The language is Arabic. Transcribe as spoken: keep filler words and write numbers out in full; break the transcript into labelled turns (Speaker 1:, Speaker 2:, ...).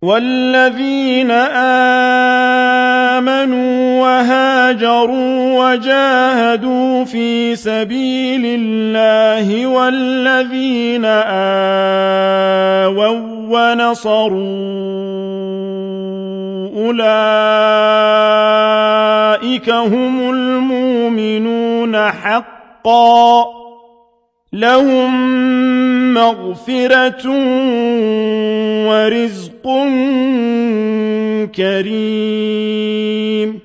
Speaker 1: والذين آمنوا وهاجروا وجاهدوا في سبيل الله والذين آووا ونصروا أولئك هم المؤمنون حقا لهم مغفرة ورزق كريم